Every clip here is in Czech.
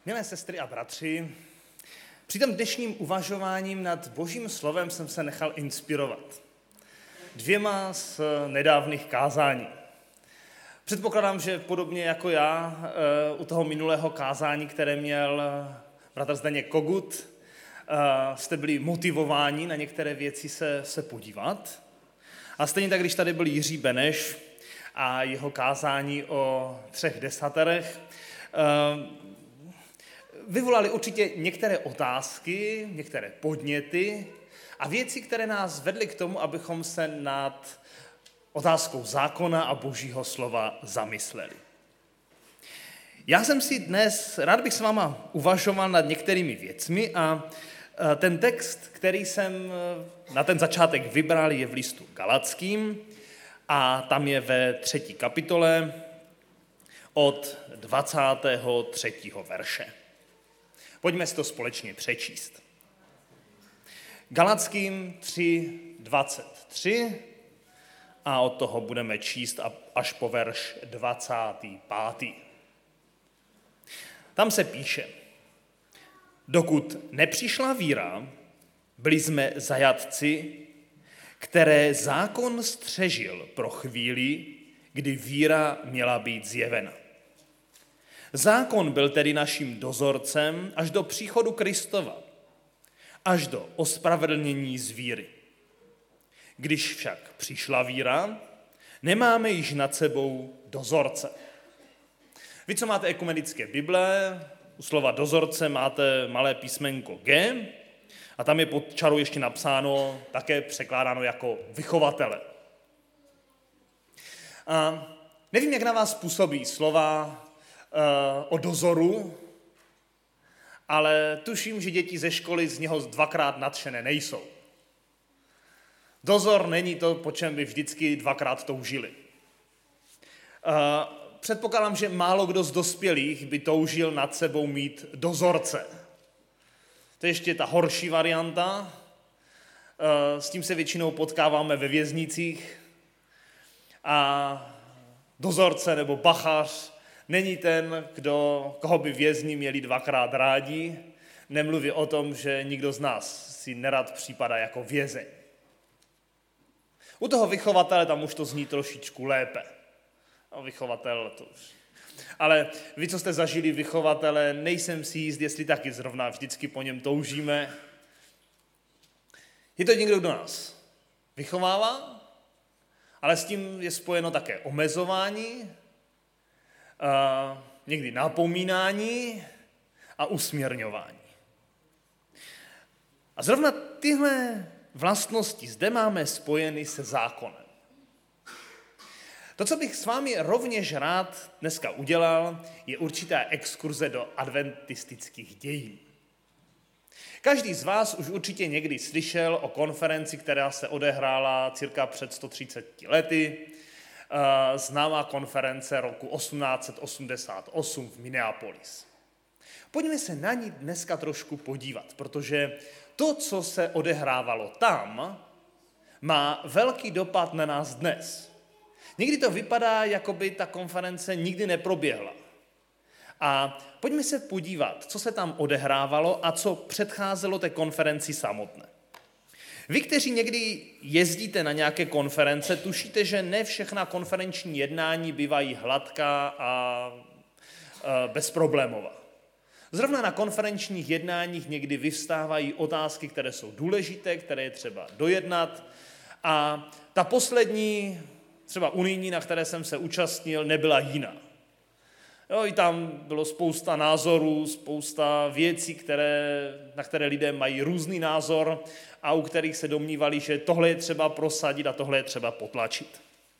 Milé sestry a bratři, při tom dnešním uvažováním nad Božím slovem jsem se nechal inspirovat dvěma z nedávných kázání. Předpokládám, že podobně jako já u toho minulého kázání, které měl bratr Zdeněk Kogut, jste byli motivováni na některé věci se podívat. A stejně tak, když tady byl Jiří Beneš a jeho kázání o 3 desaterech, vyvolali určitě některé otázky, některé podněty a věci, které nás vedly k tomu, abychom se nad otázkou zákona a Božího slova zamysleli. Já jsem si dnes, rád bych s váma uvažoval nad některými věcmi a ten text, který jsem na ten začátek vybral, je v listu Galackým a tam je ve 3. kapitole od 23. verše. Pojďme si to společně přečíst. Galackým 3:23 a od toho budeme číst až po verš 25. Tam se píše: Dokud nepřišla víra, byli jsme zajatci, které zákon střežil pro chvíli, kdy víra měla být zjevena. Zákon byl tedy naším dozorcem až do příchodu Kristova, až do ospravedlnění z víry. Když však přišla víra, nemáme již nad sebou dozorce. Vy, co máte ekumenické Bible, u slova dozorce máte malé písmenko G a tam je pod čarou ještě napsáno, také překládáno jako vychovatele. A nevím, jak na vás působí slova o dozoru, ale tuším, že děti ze školy z něho dvakrát nadšené nejsou. Dozor není to, po čem by vždycky dvakrát toužili. Předpokládám, že málo kdo z dospělých by toužil nad sebou mít dozorce. To je ještě ta horší varianta. S tím se většinou potkáváme ve věznicích. A dozorce nebo bachař není ten, koho by vězni měli dvakrát rádi. Nemluví o tom, že nikdo z nás si nerad připadá jako vězeň. U toho vychovatele tam už to zní trošičku lépe. Vychovatel to už. Ale vy, co jste zažili vychovatele, nejsem si jist, jestli taky zrovna vždycky po něm toužíme. Je to někdo, kdo nás vychovává, ale s tím je spojeno také omezování, někdy napomínání a usměrňování. A zrovna tyhle vlastnosti zde máme spojeny se zákonem. To, co bych s vámi rovněž rád dneska udělal, je určitá exkurze do adventistických dějin. Každý z vás už určitě někdy slyšel o konferenci, která se odehrála cirka před 130 lety, známá konference roku 1888 v Minneapolis. Pojďme se na ní dneska trošku podívat, protože to, co se odehrávalo tam, má velký dopad na nás dnes. Někdy to vypadá, jako by ta konference nikdy neproběhla. A pojďme se podívat, co se tam odehrávalo a co předcházelo té konferenci samotné. Vy, kteří někdy jezdíte na nějaké konference, tušíte, že ne všechna konferenční jednání bývají hladká a bezproblémová. Zrovna na konferenčních jednáních někdy vyvstávají otázky, které jsou důležité, které je třeba dojednat. A ta poslední, třeba unijní, na které jsem se účastnil, nebyla jiná. Jo, i tam bylo spousta názorů, spousta věcí, na které lidé mají různý názor a u kterých se domnívali, že tohle je třeba prosadit a tohle je třeba potlačit.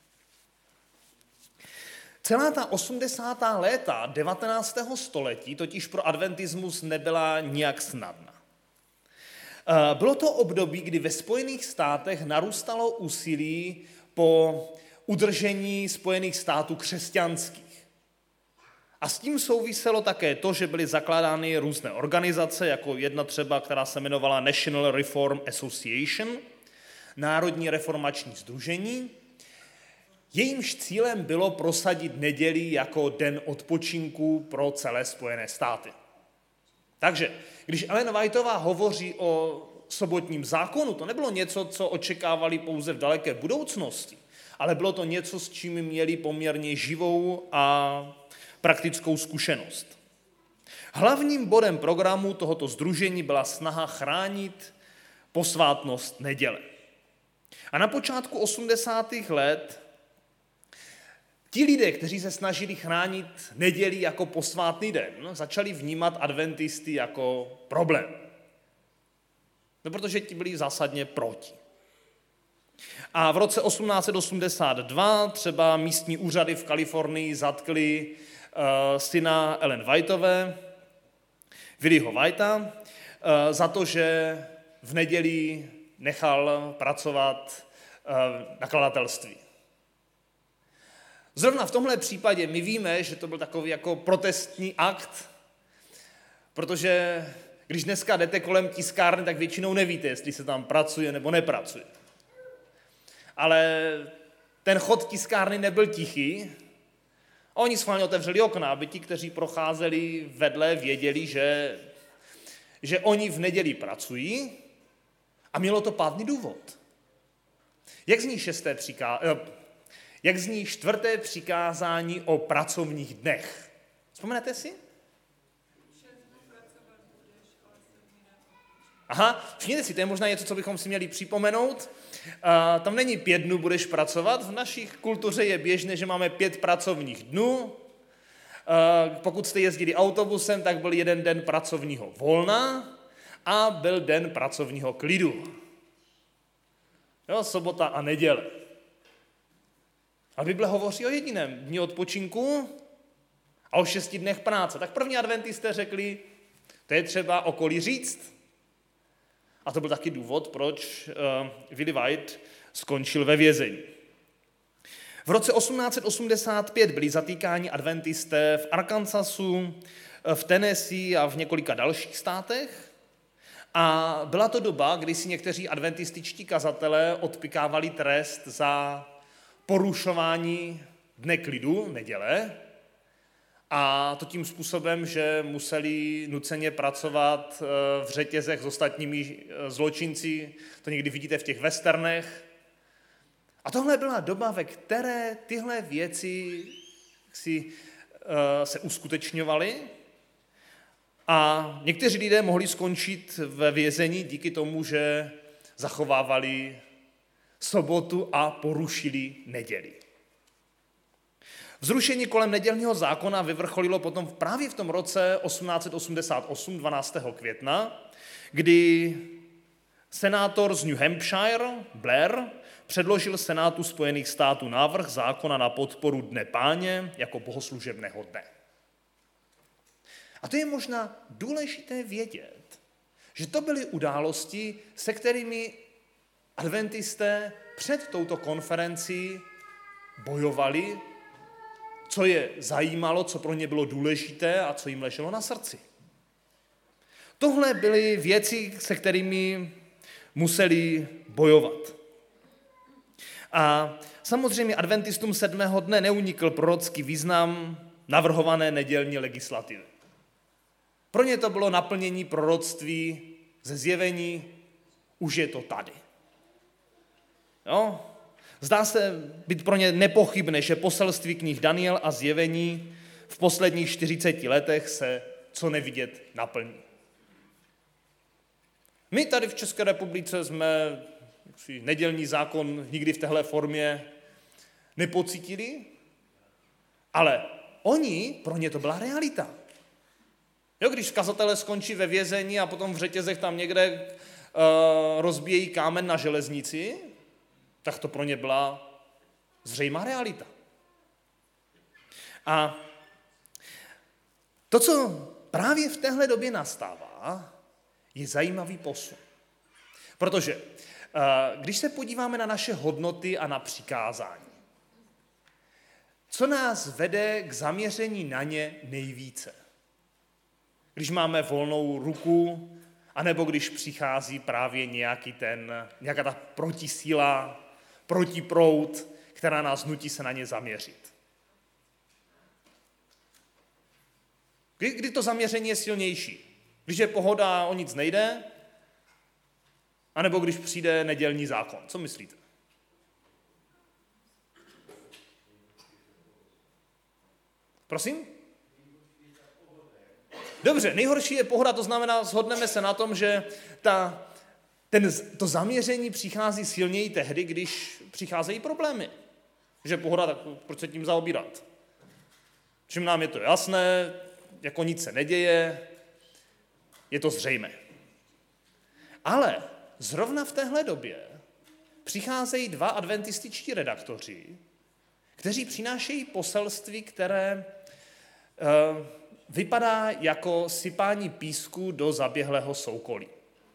Celá ta 80. léta 19. století totiž pro adventismus nebyla nijak snadná. Bylo to období, kdy ve Spojených státech narůstalo úsilí po udržení Spojených států křesťanských. A s tím souviselo také to, že byly zakládány různé organizace, jako jedna třeba, která se jmenovala National Reform Association, Národní reformační sdružení. Jejímž cílem bylo prosadit neděli jako den odpočinku pro celé Spojené státy. Takže když Ellen Whiteová hovoří o sobotním zákonu, to nebylo něco, co očekávali pouze v daleké budoucnosti, ale bylo to něco, s čím měli poměrně živou a praktickou zkušenost. Hlavním bodem programu tohoto sdružení byla snaha chránit posvátnost neděle. A na počátku 80. let ti lidé, kteří se snažili chránit neděli jako posvátný den, začali vnímat adventisty jako problém. No, protože ti byli zásadně proti. A v roce 1882 třeba místní úřady v Kalifornii zatkli syna Ellen Whiteové, Willyho Whitea, za to, že v neděli nechal pracovat nakladatelství. Zrovna v tomhle případě my víme, že to byl takový jako protestní akt, protože když dneska jdete kolem tiskárny, tak většinou nevíte, jestli se tam pracuje nebo nepracuje. Ale ten chod tiskárny nebyl tichý. Oni schválně otevřeli okna, aby ti, kteří procházeli vedle, věděli, že oni v neděli pracují a mělo to pádný důvod. Jak zní čtvrté přikázání o pracovních dnech? Vzpomenete si? Aha, všimněte si, to je možná něco, co bychom si měli připomenout. Tam není 5 dnů budeš pracovat, v naší kultuře je běžné, že máme 5 pracovních dnů. Pokud jste jezdili autobusem, tak byl 1 den pracovního volna a byl den pracovního klidu. Jo, sobota a neděle. A Bible hovoří o jediném dni odpočinku a o 6 dnech práce. Tak první adventisté řekli, to je třeba okolí říct. A to byl taky důvod, proč Willy White skončil ve vězení. V roce 1885 byli zatýkáni adventisté v Arkansasu, v Tennessee a v několika dalších státech. A byla to doba, kdy si někteří adventističtí kazatelé odpykávali trest za porušování dne klidu, neděle, a to tím způsobem, že museli nuceně pracovat v řetězech s ostatními zločinci, to někdy vidíte v těch westernech. A tohle byla doba, ve které tyhle věci se uskutečňovaly a někteří lidé mohli skončit ve vězení díky tomu, že zachovávali sobotu a porušili neděli. Vzrušení kolem nedělního zákona vyvrcholilo potom právě v tom roce 1888, 12. května, kdy senátor z New Hampshire, Blair, předložil Senátu Spojených států návrh zákona na podporu Dne Páně jako bohoslužebného dne. A to je možná důležité vědět, že to byly události, se kterými adventisté před touto konferencí bojovali, co je zajímalo, co pro ně bylo důležité a co jim leželo na srdci. Tohle byly věci, se kterými museli bojovat. A samozřejmě adventistům 7. dne neunikl prorocký význam navrhované nedělní legislativy. Pro ně to bylo naplnění proroctví ze zjevení, už je to tady. Jo? Zdá se být pro ně nepochybné, že poselství knih Daniel a zjevení v posledních 40 letech se co nevidět naplní. My tady v České republice jsme nedělní zákon nikdy v téhle formě nepocítili, ale pro ně to byla realita. Jo, když kazatelé skončí ve vězení a potom v řetězech tam někde rozbíjejí kámen na železnici, tak to pro ně byla zřejmá realita. A to, co právě v téhle době nastává, je zajímavý posun. Protože když se podíváme na naše hodnoty a na přikázání, co nás vede k zaměření na ně nejvíce? Když máme volnou ruku, anebo když přichází právě nějaká ta protisíla, protiproud, která nás nutí se na ně zaměřit. Kdy to zaměření je silnější? Když je pohoda, o nic nejde, anebo když přijde nedělní zákon. Co myslíte? Prosím? Dobře, nejhorší je pohoda, to znamená, shodneme se na tom, že to zaměření přichází silněji tehdy, když přicházejí problémy. Že pohoda, tak proč se tím zaobírat? Čím nám je to jasné, jako nic se neděje, je to zřejmé. Ale zrovna v téhle době přicházejí dva adventističtí redaktoři, kteří přinášejí poselství, které vypadá jako sypání písku do zaběhlého soukolí.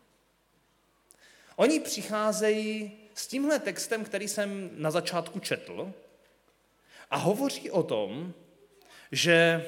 Oni přicházejí s tímhle textem, který jsem na začátku četl, a hovoří o tom, že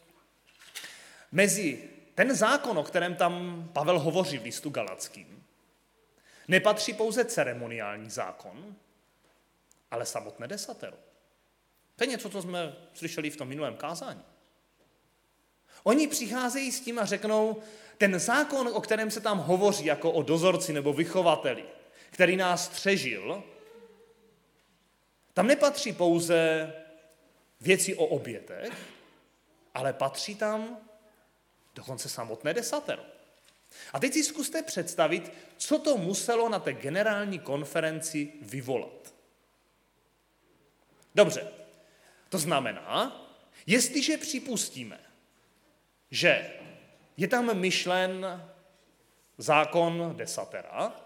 mezi ten zákon, o kterém tam Pavel hovoří v listu Galackým, nepatří pouze ceremoniální zákon, ale samotné desatero. To je něco, co jsme slyšeli v tom minulém kázání. Oni přicházejí s tím a řeknou, ten zákon, o kterém se tam hovoří jako o dozorci nebo vychovateli, který nás střežil, tam nepatří pouze věci o obětech, ale patří tam dokonce samotné desatero. A teď si zkuste představit, co to muselo na té generální konferenci vyvolat. Dobře, to znamená, jestliže připustíme, že je tam myšlen zákon desatera,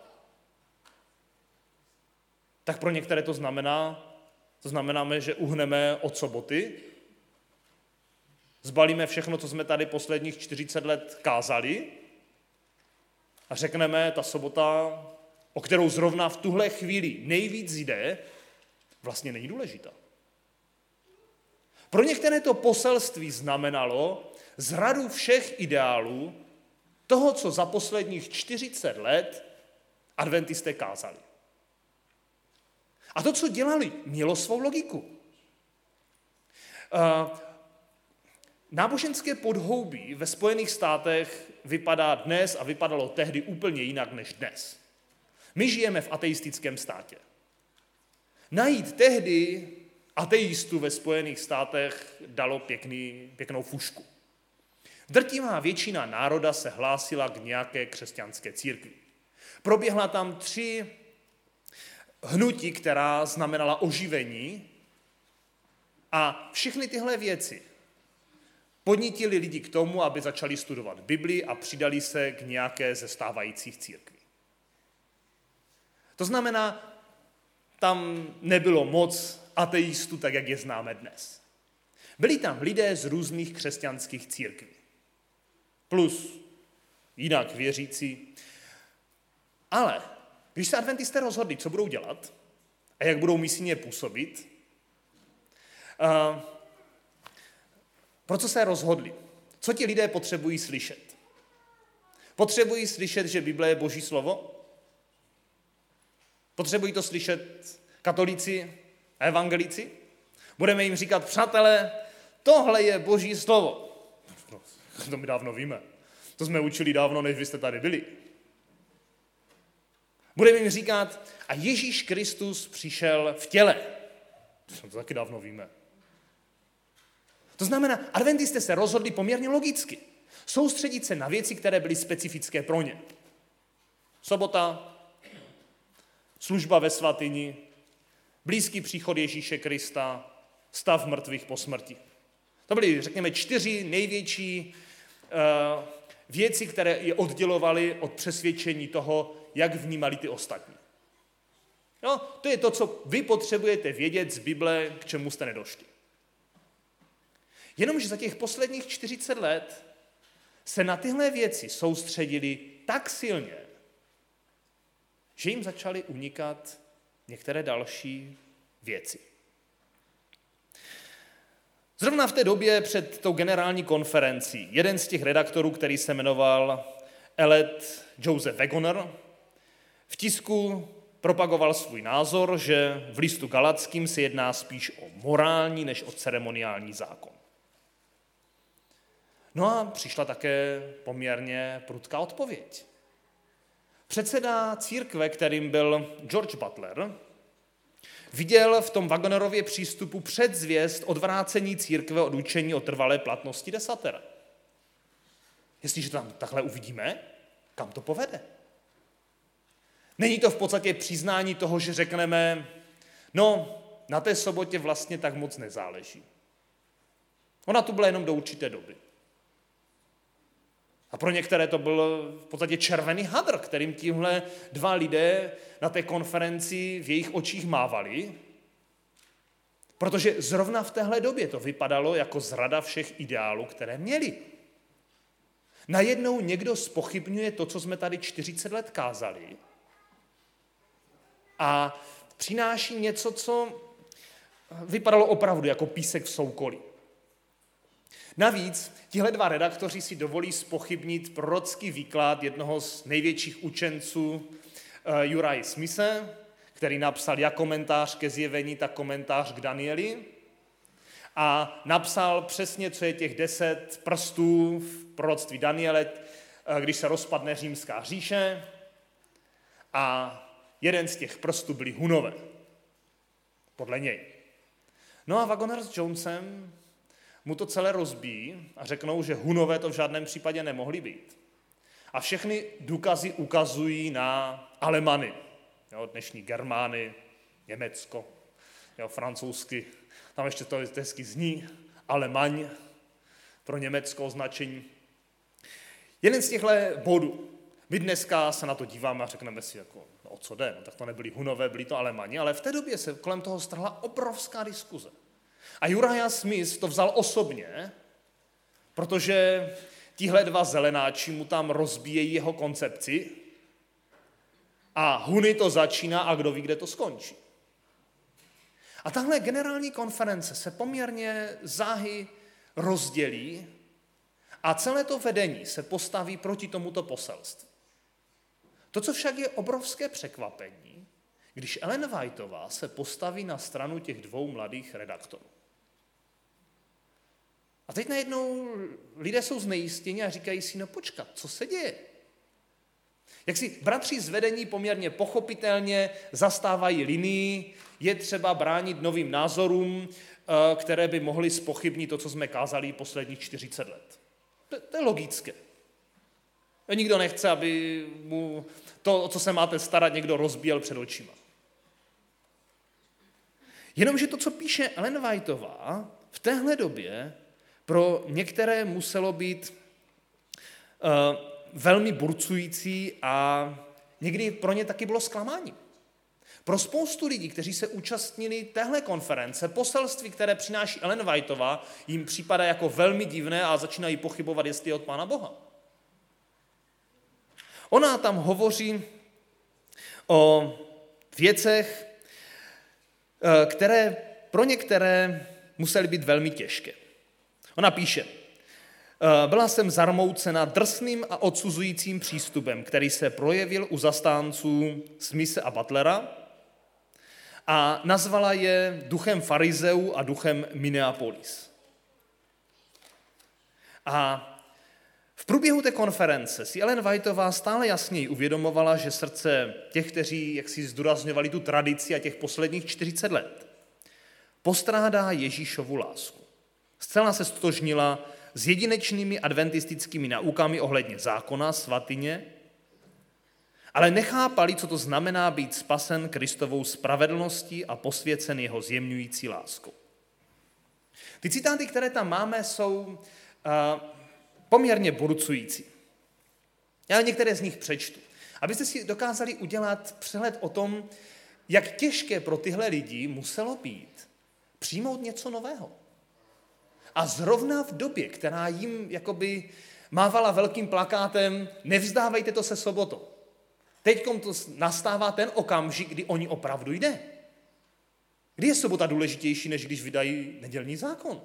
tak pro některé to znamená, že uhneme od soboty, zbalíme všechno, co jsme tady posledních 40 let kázali a řekneme, ta sobota, o kterou zrovna v tuhle chvíli nejvíc jde, vlastně není důležitá. Pro některé to poselství znamenalo zradu všech ideálů toho, co za posledních 40 let adventisté kázali. A to, co dělali, mělo svou logiku. Náboženské podhoubí ve Spojených státech vypadá dnes a vypadalo tehdy úplně jinak než dnes. My žijeme v ateistickém státě. Najít tehdy ateistu ve Spojených státech dalo pěknou fušku. Drtivá většina národa se hlásila k nějaké křesťanské církvi. Proběhla tam 3 hnutí, která znamenala oživení, a všechny tyhle věci podnítili lidi k tomu, aby začali studovat Bibli a přidali se k nějaké ze stávajících církví. To znamená, tam nebylo moc ateistů, tak jak je známe dnes. Byli tam lidé z různých křesťanských církví. Plus jinak věřící. Ale když se adventisté rozhodli, co budou dělat a jak budou misijně působit, pro co se rozhodli? Co ti lidé potřebují slyšet? Potřebují slyšet, že Bible je Boží slovo? Potřebují to slyšet katolíci a evangelíci? Budeme jim říkat, přátelé, tohle je Boží slovo. To my dávno víme. To jsme učili dávno, než vy jste tady byli. Budeme jim říkat, a Ježíš Kristus přišel v těle. To taky dávno víme. To znamená, adventisté se rozhodli poměrně logicky soustředit se na věci, které byly specifické pro ně. Sobota, služba ve svatyni, blízký příchod Ježíše Krista, stav mrtvých po smrti. To byly, řekněme, 4 největší věci, které je oddělovaly od přesvědčení toho, jak vnímali ty ostatní. No, to je to, co vy potřebujete vědět z Bible, k čemu jste nedošli. Jenomže za těch posledních 40 let se na tyhle věci soustředili tak silně, že jim začaly unikat některé další věci. Zrovna v té době před tou generální konferencí jeden z těch redaktorů, který se jmenoval Elliot Joseph Wagoner, v tisku propagoval svůj názor, že v listu Galackým se jedná spíš o morální než o ceremoniální zákon. No a přišla také poměrně prudká odpověď. Předseda církve, kterým byl George Butler, viděl v tom Wagnerově přístupu předzvěst odvrácení církve od učení o trvalé platnosti desatera. Jestliže tam takhle uvidíme, kam to povede? Není to v podstatě přiznání toho, že řekneme, no, na té sobotě vlastně tak moc nezáleží. Ona tu byla jenom do určité doby. A pro některé to byl v podstatě červený hadr, kterým tímhle dva lidé na té konferenci v jejich očích mávali, protože zrovna v téhle době to vypadalo jako zrada všech ideálů, které měli. Najednou někdo zpochybňuje to, co jsme tady 40 let kázali a přináší něco, co vypadalo opravdu jako písek v soukoli. Navíc tihle dva redaktoři si dovolí zpochybnit prorocký výklad jednoho z největších učenců Uriah Smithe, který napsal jak komentář ke zjevení, tak komentář k Danieli. A napsal přesně, co je těch 10 prstů v proroctví Daniele, když se rozpadne římská říše. A jeden z těch prstů byli Hunové, podle něj. No a Wagner s Jonesem mu to celé rozbíjí a řeknou, že Hunové to v žádném případě nemohli být. A všechny důkazy ukazují na Alemany, jo, dnešní Germány, Německo, jo, francouzsky, tam ještě to hezky zní, Alemaň pro německé označení. Jeden z těchto bodů. My dneska se na to díváme a řekneme si, jako, no, o co jde, no, tak to nebyli Hunové, byli to Alemani, ale v té době se kolem toho strhla obrovská diskuze. A Uriah Smith to vzal osobně, protože tihle dva zelenáči mu tam rozbíjejí jeho koncepci a Huny to začíná a kdo ví, kde to skončí. A tahle generální konference se poměrně záhy rozdělí a celé to vedení se postaví proti tomuto poselství. To, co však je obrovské překvapení, když Ellen Whiteová se postaví na stranu těch dvou mladých redaktorů. A teď najednou lidé jsou znejistěni a říkají si, no počkat, co se děje? Jak si bratři z vedení poměrně pochopitelně zastávají linii, je třeba bránit novým názorům, které by mohly zpochybnit to, co jsme kázali posledních 40 let. To je logické. Nikdo nechce, aby mu to, o co se máte starat, někdo rozbíjel před očima. Jenomže to, co píše Ellen Whiteová, v téhle době pro některé muselo být velmi burcující a někdy pro ně taky bylo zklamáním. Pro spoustu lidí, kteří se účastnili téhle konference, poselství, které přináší Ellen Whiteová, jim připadá jako velmi divné a začínají pochybovat, jestli je od Pána Boha. Ona tam hovoří o věcech, které pro některé musely být velmi těžké. Ona píše, byla jsem zarmoucena drsným a odsuzujícím přístupem, který se projevil u zastánců Smithe a Butlera a nazvala je duchem farizeů a duchem Minneapolis. A v průběhu té konference si Ellen Whiteová stále jasněji uvědomovala, že srdce těch, kteří jaksi zdůrazňovali tu tradici a těch posledních 40 let, postrádá Ježíšovu lásku. Zcela se stotožnila s jedinečnými adventistickými naukami ohledně zákona, svatyně, ale nechápali, co to znamená být spasen Kristovou spravedlností a posvěcen jeho zjemňující láskou. Ty citáty, které tam máme, jsou poměrně burcující. Já některé z nich přečtu, abyste si dokázali udělat přehled o tom, jak těžké pro tyhle lidi muselo být přijmout něco nového. A zrovna v době, která jim jakoby mávala velkým plakátem, nevzdávejte to se sobotou. Teďkom to nastává ten okamžik, kdy oni opravdu jde. Kdy je sobota důležitější, než když vydají nedělní zákon?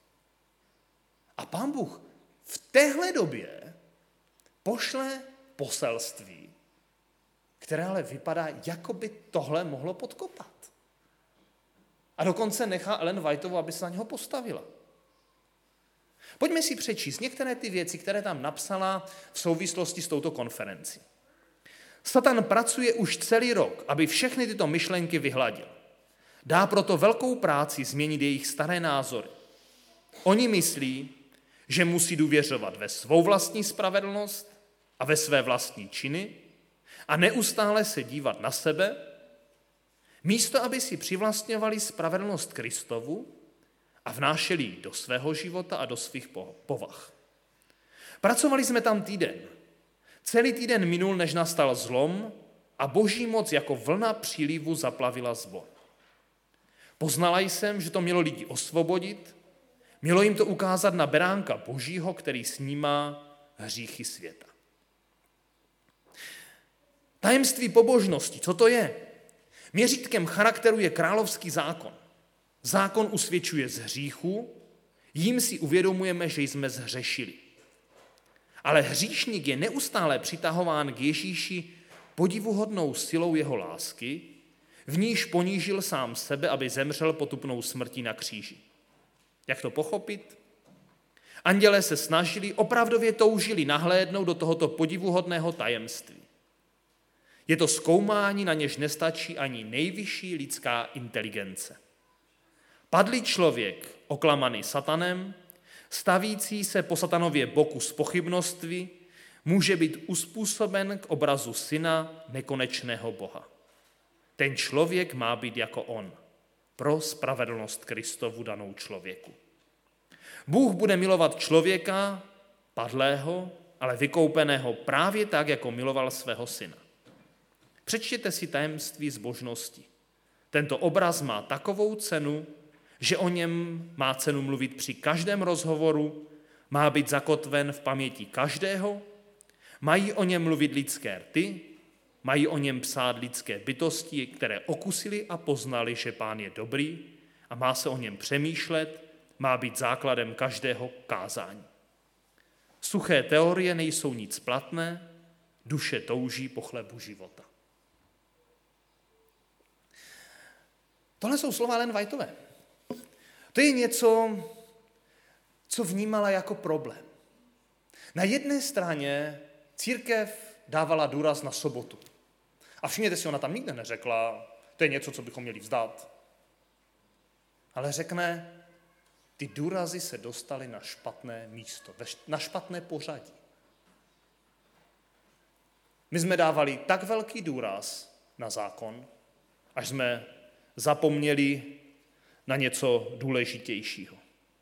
A Pán Bůh v téhle době pošle poselství, které ale vypadá, jako by tohle mohlo podkopat. A dokonce nechá Ellen Whiteovou, aby se na něho postavila. Pojďme si přečíst některé ty věci, které tam napsala v souvislosti s touto konferencí. Satan pracuje už celý rok, aby všechny tyto myšlenky vyhladil. Dá proto velkou práci změnit jejich staré názory. Oni myslí, že musí důvěřovat ve svou vlastní spravedlnost a ve své vlastní činy a neustále se dívat na sebe, místo aby si přivlastňovali spravedlnost Kristovu a vnášeli ji do svého života a do svých povah. Pracovali jsme tam týden. Celý týden minul, než nastal zlom a boží moc jako vlna přílivu zaplavila sbor. Poznala jsem, že to mělo lidi osvobodit, mělo jim to ukázat na beránka božího, který snímá hříchy světa. Tajemství pobožnosti, co to je? Měřítkem charakteru je královský zákon. Zákon usvědčuje z hříchu, jím si uvědomujeme, že jsme zhřešili. Ale hříšník je neustále přitahován k Ježíši podivuhodnou silou jeho lásky, v níž ponížil sám sebe, aby zemřel potupnou smrtí na kříži. Jak to pochopit? Andělé se snažili, opravdově toužili nahlédnout do tohoto podivuhodného tajemství. Je to zkoumání, na něž nestačí ani nejvyšší lidská inteligence. Padlý člověk, oklamaný satanem, stavící se po satanově boku z pochybnoství, může být uspůsoben k obrazu syna nekonečného Boha. Ten člověk má být jako on, pro spravedlnost Kristovu danou člověku. Bůh bude milovat člověka, padlého, ale vykoupeného právě tak, jako miloval svého syna. Přečtěte si tajemství zbožnosti. Tento obraz má takovou cenu, že o něm má cenu mluvit při každém rozhovoru, má být zakotven v paměti každého, mají o něm mluvit lidské rty, mají o něm psát lidské bytosti, které okusili a poznali, že Pán je dobrý a má se o něm přemýšlet, má být základem každého kázání. Suché teorie nejsou nic platné, duše touží po chlebu života. Tohle jsou slova Ellen Whiteové. To je něco, co vnímala jako problém. Na jedné straně církev dávala důraz na sobotu. A všimněte si, ona tam nikde neřekla, to je něco, co bychom měli vzdát. Ale řekne, ty důrazy se dostaly na špatné místo, na špatné pořadí. My jsme dávali tak velký důraz na zákon, až jsme zapomněli na něco důležitějšího.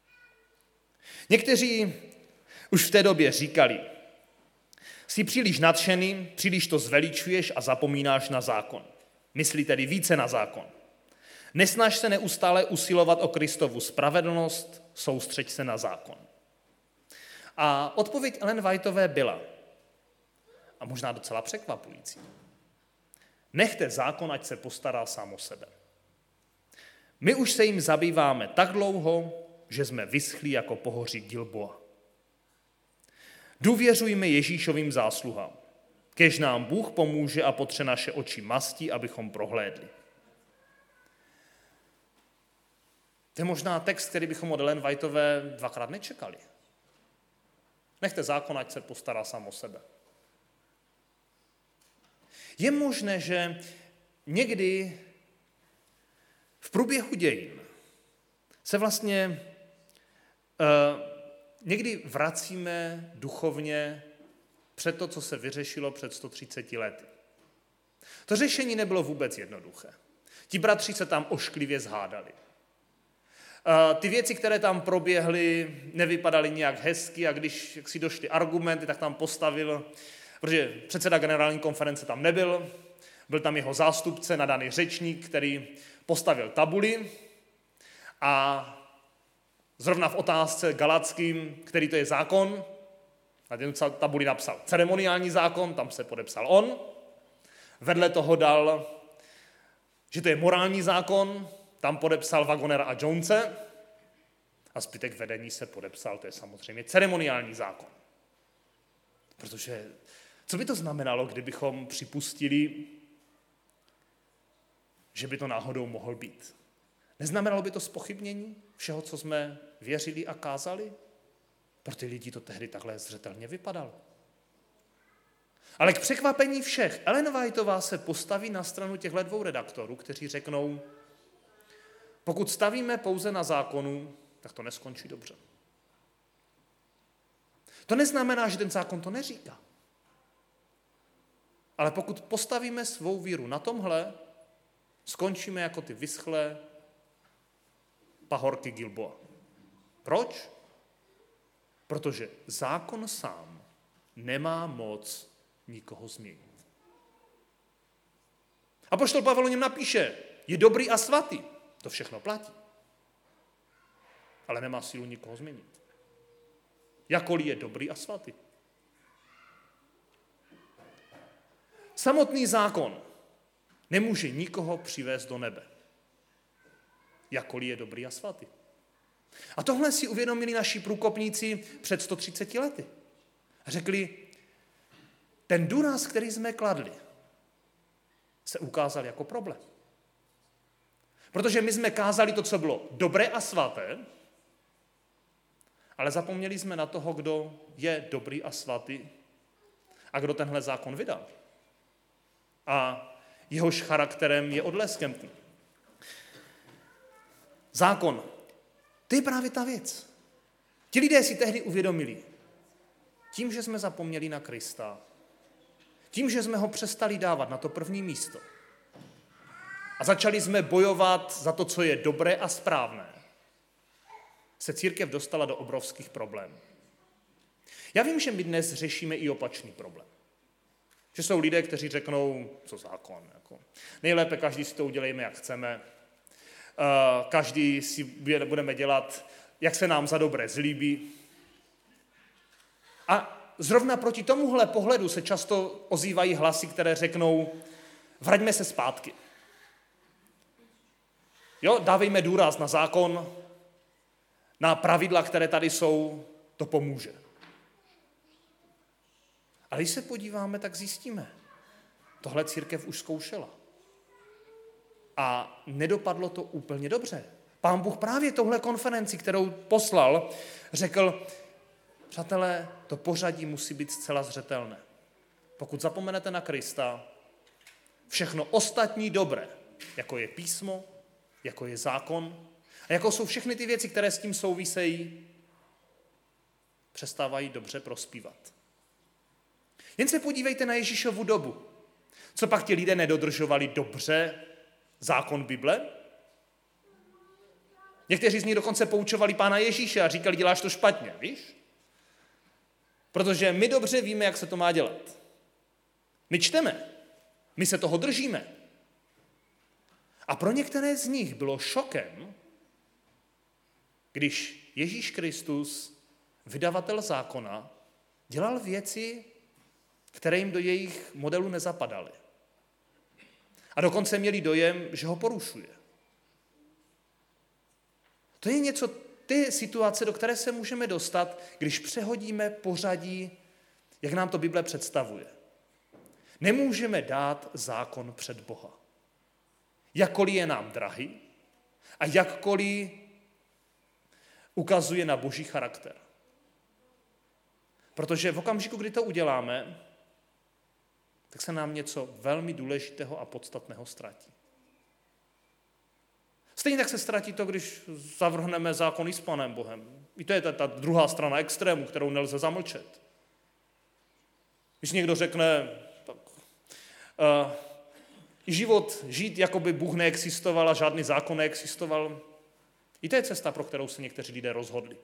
Někteří už v té době říkali, jsi příliš nadšený, příliš to zveličuješ a zapomínáš na zákon. Myslí tedy více na zákon. Nesnaž se neustále usilovat o Kristovu spravedlnost, soustřeď se na zákon. A odpověď Ellen Whiteové byla, a možná docela překvapující, nechte zákon, ať se postará sám o sebe. My už se jim zabýváme tak dlouho, že jsme vyschlí jako pohoří Gilboa. Důvěřujme Ježíšovým zásluhám. Kéž nám Bůh pomůže a potře naše oči mastí, abychom prohlédli. To je možná text, který bychom od Ellen Whiteové dvakrát nečekali. Nechte zákon, ať se postará sám o sebe. Je možné, že někdy v průběhu dějin se vlastně někdy vracíme duchovně před to, co se vyřešilo před 130 lety. To řešení nebylo vůbec jednoduché. Ti bratři se tam ošklivě zhádali. Ty věci, které tam proběhly, nevypadaly nějak hezky a když si došly argumenty, tak tam postavil, protože předseda generální konference tam nebyl, byl tam jeho zástupce, nadaný řečník, který postavil tabuli a zrovna v otázce Galackým, který to je zákon, na té tabuli napsal ceremoniální zákon, tam se podepsal on, vedle toho dal, že to je morální zákon, tam podepsal Wagonera a Jonese a zbytek vedení se podepsal, to je samozřejmě ceremoniální zákon. Protože co by to znamenalo, kdybychom připustili, že by to náhodou mohl být? Neznamenalo by to zpochybnění všeho, co jsme věřili a kázali? Pro ty lidi to tehdy takhle zřetelně vypadalo. Ale k překvapení všech, Ellen Whiteová se postaví na stranu těchto dvou redaktorů, kteří řeknou, pokud stavíme pouze na zákonu, tak to neskončí dobře. To neznamená, že ten zákon to neříká. Ale pokud postavíme svou víru na tomhle, skončíme jako ty vyschlé pahorky Gilboa. Proč? Protože zákon sám nemá moc nikoho změnit. Apoštol Pavel o něm napíše, je dobrý a svatý. To všechno platí. Ale nemá sílu nikoho změnit. Jakkoliv je dobrý a svatý. Samotný zákon nemůže nikoho přivést do nebe. Jakkoliv je dobrý a svatý. A tohle si uvědomili naši průkopníci před 130 lety. Řekli, ten důraz, který jsme kladli, se ukázal jako problém. Protože my jsme kázali to, co bylo dobré a svaté, ale zapomněli jsme na toho, kdo je dobrý a svatý a kdo tenhle zákon vydal. A jehož charakterem je odlesknutý. Zákon, to je právě ta věc. Ti lidé si tehdy uvědomili, tím, že jsme zapomněli na Krista, tím, že jsme ho přestali dávat na to první místo a začali jsme bojovat za to, co je dobré a správné, se církev dostala do obrovských problémů. Já vím, že my dnes řešíme i opačný problém. Že jsou lidé, kteří řeknou, co zákon. Jako. Nejlépe každý si to udělejme, jak chceme. Každý si budeme dělat, jak se nám za dobré zlíbí. A zrovna proti tomuhle pohledu se často ozývají hlasy, které řeknou, vraťme se zpátky. Jo, dávejme důraz na zákon, na pravidla, které tady jsou, to pomůže. Ale když se podíváme, tak zjistíme, tohle církev už zkoušela. A nedopadlo to úplně dobře. Pán Bůh právě touhle konferenci, kterou poslal, řekl, přátelé, to pořadí musí být zcela zřetelné. Pokud zapomenete na Krista, všechno ostatní dobré, jako je písmo, jako je zákon, a jako jsou všechny ty věci, které s tím souvisejí, přestávají dobře prospívat. Jen se podívejte na Ježíšovu dobu. Co pak ti lidé nedodržovali dobře zákon Bible? Někteří z nich dokonce poučovali Pána Ježíše a říkali, děláš to špatně, víš? Protože my dobře víme, jak se to má dělat. My čteme, my se toho držíme. A pro některé z nich bylo šokem, když Ježíš Kristus, vydavatel zákona, dělal věci, které jim do jejich modelu nezapadaly. A dokonce měli dojem, že ho porušuje. To je něco, ty situace, do které se můžeme dostat, když přehodíme pořadí, jak nám to Bible představuje. Nemůžeme dát zákon před Boha. Jakkoliv je nám drahý a jakkoliv ukazuje na boží charakter. Protože v okamžiku, kdy to uděláme, tak se nám něco velmi důležitého a podstatného ztratí. Stejně tak se ztratí to, když zavrhneme zákony s Panem Bohem. I to je ta druhá strana extrému, kterou nelze zamlčet. Když někdo řekne, tak, život žít, jako by Bůh neexistoval a žádný zákon neexistoval, i to je cesta, pro kterou se někteří lidé rozhodli.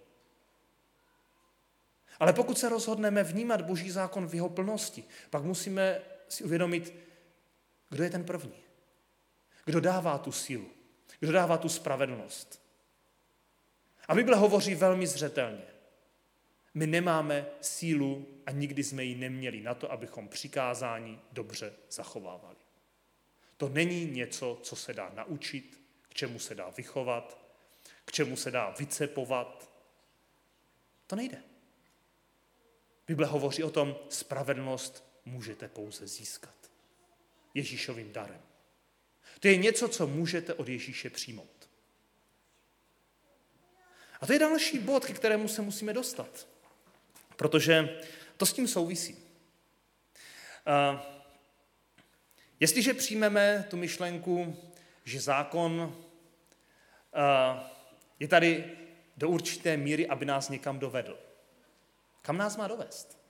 Ale pokud se rozhodneme vnímat boží zákon v jeho plnosti, pak musíme si uvědomit, kdo je ten první. Kdo dává tu sílu. Kdo dává tu spravedlnost. A Bible hovoří velmi zřetelně. My nemáme sílu a nikdy jsme ji neměli na to, abychom přikázání dobře zachovávali. To není něco, co se dá naučit, k čemu se dá vychovat, k čemu se dá vycepovat. To nejde. Bible hovoří o tom, spravedlnost můžete pouze získat. Ježíšovým darem. To je něco, co můžete od Ježíše přijmout. A to je další bod, ke kterému se musíme dostat. protože to s tím souvisí. Jestliže přijmeme tu myšlenku, že zákon je tady do určité míry, aby nás někam dovedl. Kam nás má dovést?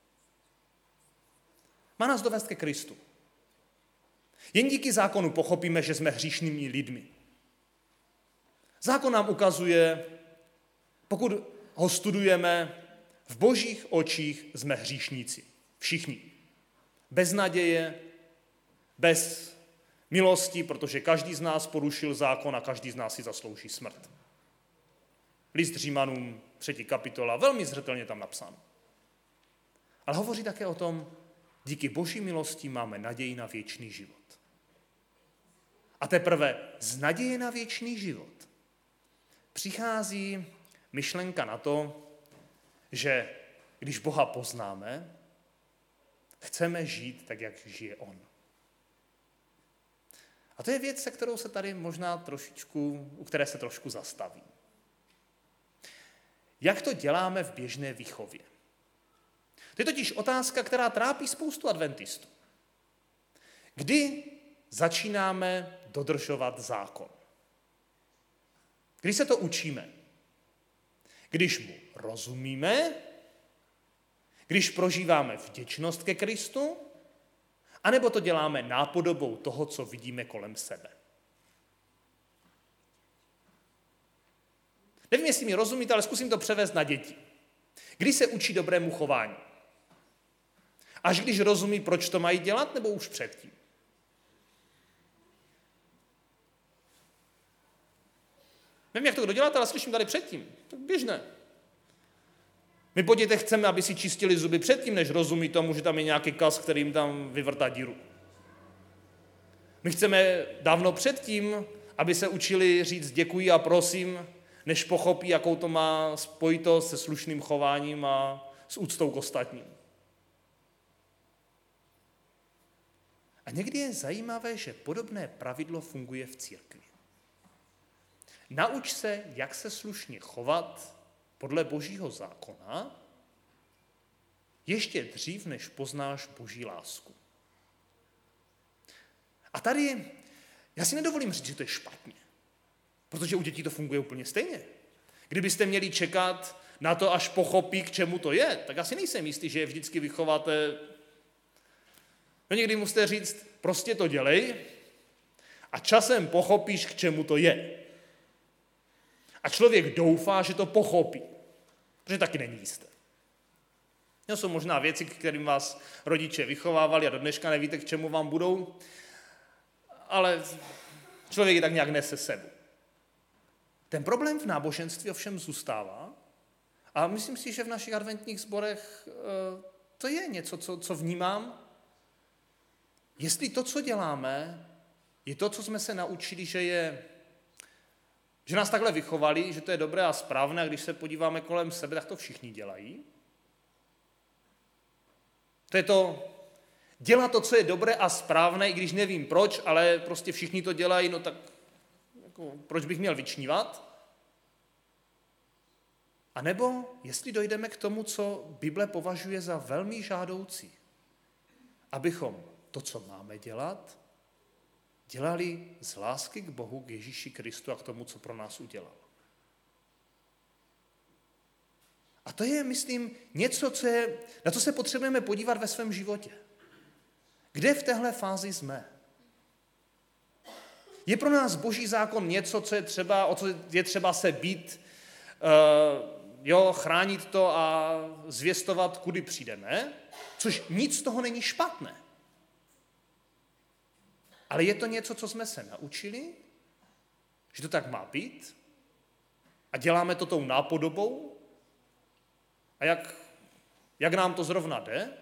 Má nás dovést ke Kristu. Jen díky zákonu pochopíme, že jsme hříšnými lidmi. Zákon nám ukazuje, pokud ho studujeme, v božích očích jsme hříšníci. Všichni. Bez naděje, bez milosti, protože každý z nás porušil zákon a každý z nás si zaslouží smrt. List Římanům, 3. kapitola, velmi zřetelně tam napsáno. Ale hovoří také o tom, díky boží milosti máme naději na věčný život. A teprve z naděje na věčný život přichází myšlenka na to, že když Boha poznáme, chceme žít tak, jak žije on. A to je věc, se kterou se tady možná u které se trošku zastavím. Jak to děláme v běžné výchově? To je totiž otázka, která trápí spoustu adventistů. Kdy začínáme dodržovat zákon? Kdy se to učíme? Když mu rozumíme, když prožíváme vděčnost ke Kristu, anebo to děláme nápodobou toho, co vidíme kolem sebe. Nevím, jestli mi rozumíte, ale zkusím to převést na děti. Kdy se učí dobrému chování? Až když rozumí, proč to mají dělat, nebo už předtím? Nevím, jak to kdo děláte, ale slyším tady předtím. Tak běžné. My po dětech chceme, aby si čistili zuby předtím, než rozumí tomu, že tam je nějaký kas, který jim tam vyvrtá díru. My chceme dávno předtím, aby se učili říct děkuji a prosím, než pochopí, jakou to má spojitost se slušným chováním a s úctou k ostatním. A někdy je zajímavé, že podobné pravidlo funguje v církvi. Nauč se, jak se slušně chovat podle božího zákona, ještě dřív, než poznáš boží lásku. A tady já si nedovolím říct, že to je špatně, protože u dětí to funguje úplně stejně. Kdybyste měli čekat na to, až pochopí, k čemu to je, tak asi nejsem jistý, že je vždycky vychováte. No někdy musíte říct, prostě to dělej a časem pochopíš, k čemu to je. A člověk doufá, že to pochopí, protože taky není jisté. To jsou možná věci, kterým vás rodiče vychovávali a do dneška nevíte, k čemu vám budou, ale člověk je tak nějak nese sebou. Ten problém v náboženství ovšem zůstává a myslím si, že v našich adventních sborech to je něco, co vnímám. Jestli to, co děláme, je to, co jsme se naučili, že nás takhle vychovali, že to je dobré a správné, a když se podíváme kolem sebe, tak to všichni dělají. To je to, dělat to, co je dobré a správné, i když nevím proč, ale prostě všichni to dělají, no tak jako, proč bych měl vyčnívat? A nebo jestli dojdeme k tomu, co Bible považuje za velmi žádoucí, abychom to, co máme dělat, dělali z lásky k Bohu, k Ježíši Kristu a k tomu, co pro nás udělal. A to je, myslím, něco, na co se potřebujeme podívat ve svém životě. Kde v téhle fázi jsme? Je pro nás boží zákon něco, o co je třeba se být, chránit to a zvěstovat, kudy přijdeme, což nic z toho není špatné. Ale je to něco, co jsme se naučili, že to tak má být a děláme to tou nápodobou a jak nám to zrovna jde?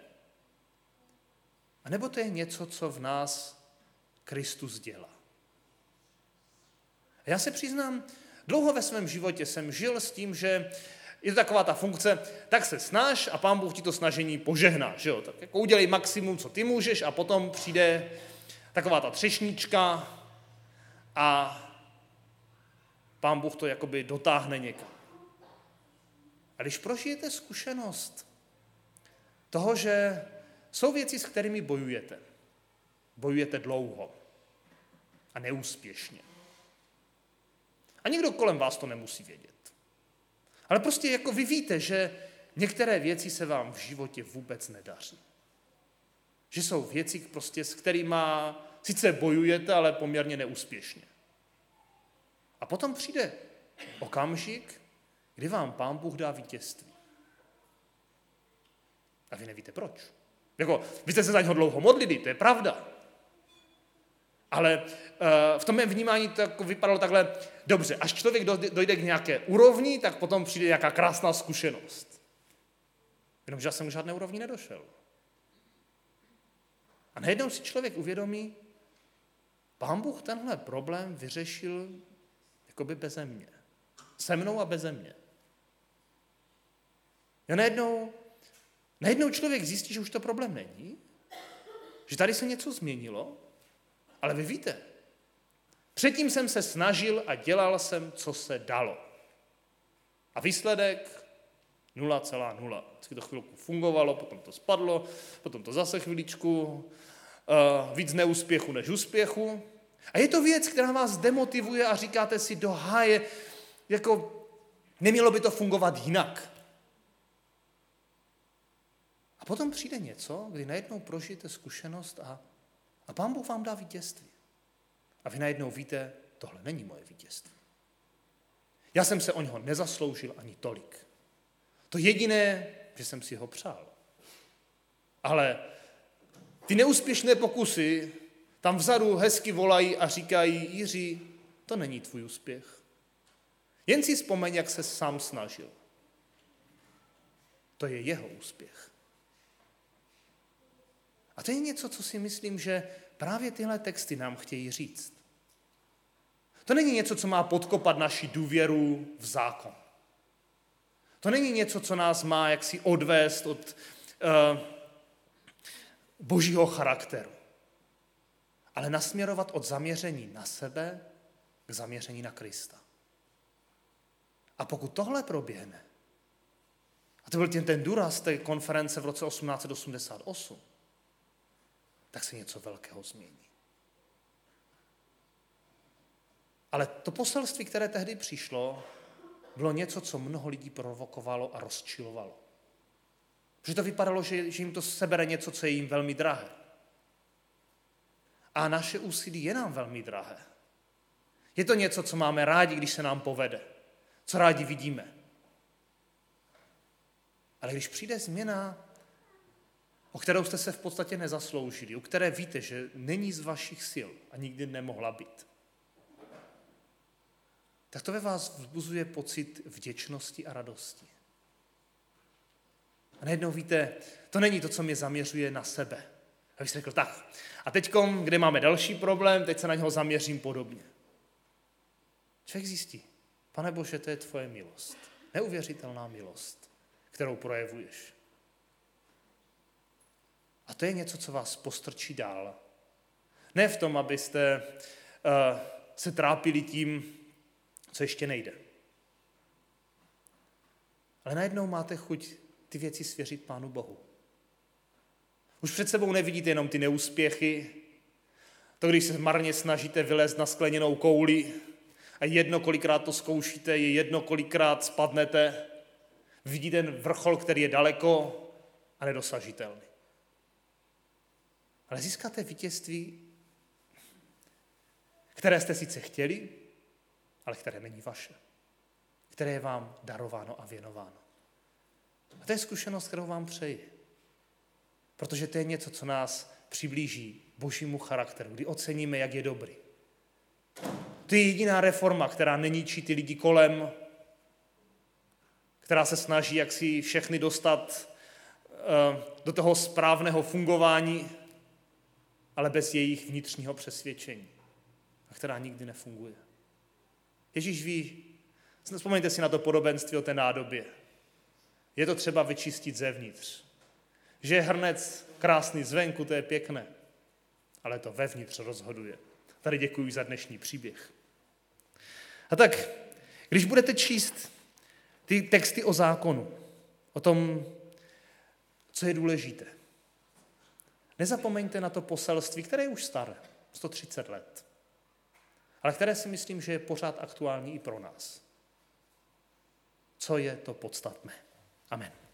A nebo to je něco, co v nás Kristus dělá? A já se přiznám, dlouho ve svém životě jsem žil s tím, že je to taková ta funkce, tak se snaž a Pán Bůh ti to snažení požehná. Že jo? Tak jako udělej maximum, co ty můžeš a potom přijde taková ta třešnička a Pán Bůh to jakoby dotáhne někam. A když prožijete zkušenost, toho, že jsou věci, s kterými bojujete. Bojujete dlouho a neúspěšně. A nikdo kolem vás to nemusí vědět. Ale prostě jako vy víte, že některé věci se vám v životě vůbec nedaří. Že jsou věci, prostě, s kterými sice bojujete, ale poměrně neúspěšně. A potom přijde okamžik, kdy vám Pán Bůh dá vítězství. A vy nevíte proč. Jako, vy jste se za něho dlouho modlili, to je pravda. Ale v tom mém vnímání to jako vypadalo takhle dobře. Až člověk dojde k nějaké úrovni, tak potom přijde nějaká krásná zkušenost. Jenomže já jsem k žádné úrovni nedošel. A najednou si člověk uvědomí, Pán Bůh tenhle problém vyřešil jakoby beze mě. Se mnou a beze mě. A najednou člověk zjistí, že už to problém není, že tady se něco změnilo, ale vy víte, předtím jsem se snažil a dělal jsem, co se dalo. A výsledek 0,0. Vždycky to chvilku fungovalo, potom to spadlo, potom to zase chviličku, víc neúspěchu než úspěchu. A je to věc, která vás demotivuje a říkáte si do háje, jako nemělo by to fungovat jinak. A potom přijde něco, kdy najednou prožijete zkušenost a Pán Bůh vám dá vítězství. A vy najednou víte, tohle není moje vítězství. Já jsem se o něho nezasloužil ani tolik. To jediné, že jsem si ho přál. Ale ty neúspěšné pokusy tam vzadu hezky volají a říkají, Jiří, to není tvůj úspěch. Jen si vzpomeň, jak se sám snažil. To je jeho úspěch. A to je něco, co si myslím, že právě tyhle texty nám chtějí říct. To není něco, co má podkopat naši důvěru v zákon. To není něco, co nás má jaksi odvést od božího charakteru, ale nasměrovat od zaměření na sebe k zaměření na Krista. A pokud tohle proběhne, a to byl ten důraz té konference v roce 1888, tak se něco velkého změní. Ale to poselství, které tehdy přišlo, bylo něco, co mnoho lidí provokovalo a rozčilovalo. Protože to vypadalo, že jim to sebere něco, co je jim velmi drahé. A naše úsilí je nám velmi drahé. Je to něco, co máme rádi, když se nám povede. Co rádi vidíme. Ale když přijde změna, o kterou jste se v podstatě nezasloužili, o které víte, že není z vašich sil a nikdy nemohla být, tak to ve vás vzbuzuje pocit vděčnosti a radosti. A najednou víte, to není to, co mě zaměřuje na sebe. A bych si řekl, tak, a teďkom, kde máme další problém, teď se na něho zaměřím podobně. Člověk zjistí, Pane Bože, to je tvoje milost. Neuvěřitelná milost, kterou projevuješ. A to je něco, co vás postrčí dál. Ne v tom, abyste se trápili tím, co ještě nejde. Ale najednou máte chuť ty věci svěřit Pánu Bohu. Už před sebou nevidíte jenom ty neúspěchy, to, když se marně snažíte vylézt na skleněnou kouli a jedno, kolikrát to zkoušíte, je jedno, kolikrát spadnete, vidíte ten vrchol, který je daleko a nedosažitelný. Ale získáte vítězství, které jste sice chtěli, ale které není vaše. Které je vám darováno a věnováno. A to je zkušenost, kterou vám přeji. Protože to je něco, co nás přiblíží božímu charakteru, kdy oceníme, jak je dobrý. To je jediná reforma, která neníčí ty lidi kolem, která se snaží jak si všechny dostat do toho správného fungování, ale bez jejich vnitřního přesvědčení, a která nikdy nefunguje. Ježíš ví, vzpomeňte si na to podobenství o té nádobě. Je to třeba vyčistit zevnitř. Že je hrnec krásný zvenku, to je pěkné, ale to vevnitř rozhoduje. Tady děkuji za dnešní příběh. A tak, když budete číst ty texty o zákonu, o tom Co je důležité? Nezapomeňte na to poselství, které je už staré, 130 let, ale které si myslím, že je pořád aktuální i pro nás. Co je to podstatné? Amen.